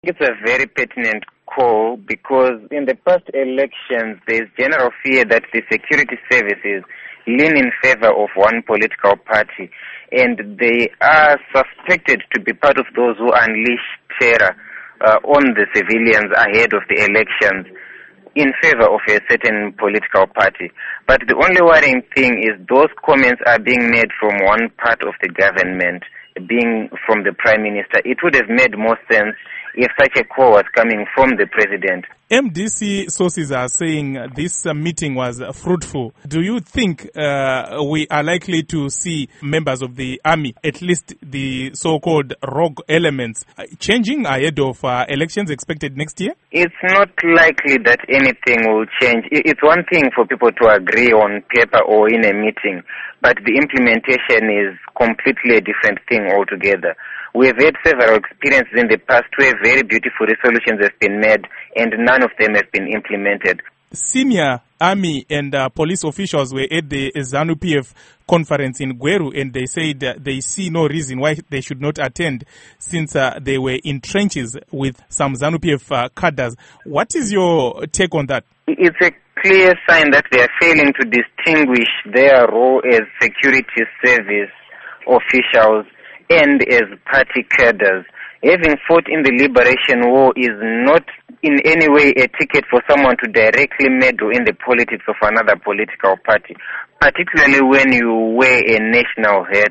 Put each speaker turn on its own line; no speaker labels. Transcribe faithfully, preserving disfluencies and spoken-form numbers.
It's a very pertinent call because in the past elections, there's general fear that the security services lean in favor of one political party, and they are suspected to be part of those who unleash terror uh, on the civilians ahead of the elections in favor of a certain political party. But the only worrying thing is those comments are being made from one part of the government, being from the Prime Minister. It would have made more sense if such a call was coming from the President.
M D C sources are saying this uh, meeting was uh, fruitful. Do you think uh, we are likely to see members of the army, at least the so-called rogue elements, uh, changing ahead of uh, elections expected next year?
It's not likely that anything will change. It's one thing for people to agree on paper or in a meeting, but the implementation is completely a different thing altogether. We've had several experiences in the past where very beautiful resolutions have been made and none of them have been implemented.
Senior army and uh, police officials were at the ZANU-P F conference in Gweru, and they said uh, they see no reason why they should not attend since uh, they were in trenches with some ZANU-P F uh, cadres. What is your take on that?
It's a clear sign that they are failing to distinguish their role as security service officials and as party cadres. Having fought in the liberation war is not in any way a ticket for someone to directly meddle in the politics of another political party, particularly when you wear a national hat